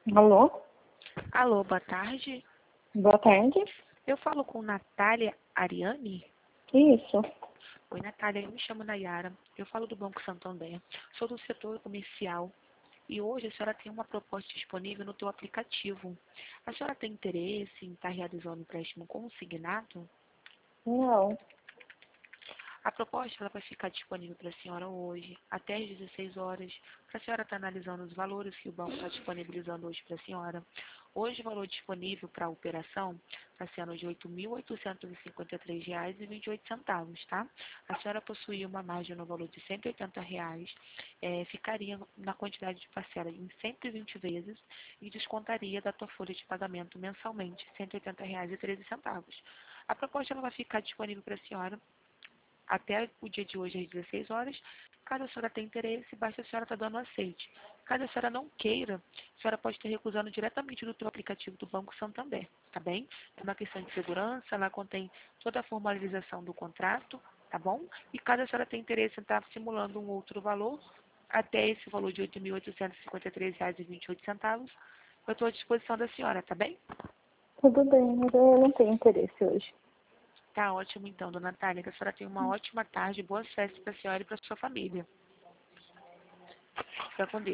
Alô? Alô, boa tarde. Boa tarde. Eu falo com Natália Ariane. Isso. Oi, Natália, eu me chamo Nayara. Eu falo do Banco Santander. Sou do setor comercial. E hoje a senhora tem uma proposta disponível no teu aplicativo. A senhora tem interesse em estar realizando um empréstimo consignado? Não. A proposta ela vai ficar disponível para a senhora hoje, até às 16 horas, para a senhora estar analisando os valores que o banco está disponibilizando hoje para a senhora. Hoje o valor disponível para a operação está sendo de R$ 8.853,28, tá? A senhora possui uma margem no valor de R$ 180, ficaria na quantidade de parcela em 120 vezes e descontaria da tua folha de pagamento mensalmente R$ 180,13. A proposta ela vai ficar disponível para a senhora até o dia de hoje, às 16 horas. Caso a senhora tenha interesse, basta a senhora estar dando aceite. Caso a senhora não queira, a senhora pode estar recusando diretamente do teu aplicativo do Banco Santander, tá bem? É uma questão de segurança, ela contém toda a formalização do contrato, tá bom? E caso a senhora tenha interesse em estar simulando um outro valor, até esse valor de R$ 8.853,28, eu estou à disposição da senhora, tá bem? Tudo bem, mas eu não tenho interesse hoje. Tá ótimo então, dona Natália, que a senhora tenha uma ótima tarde, boas festas para a senhora e para a sua família. Fica com Deus.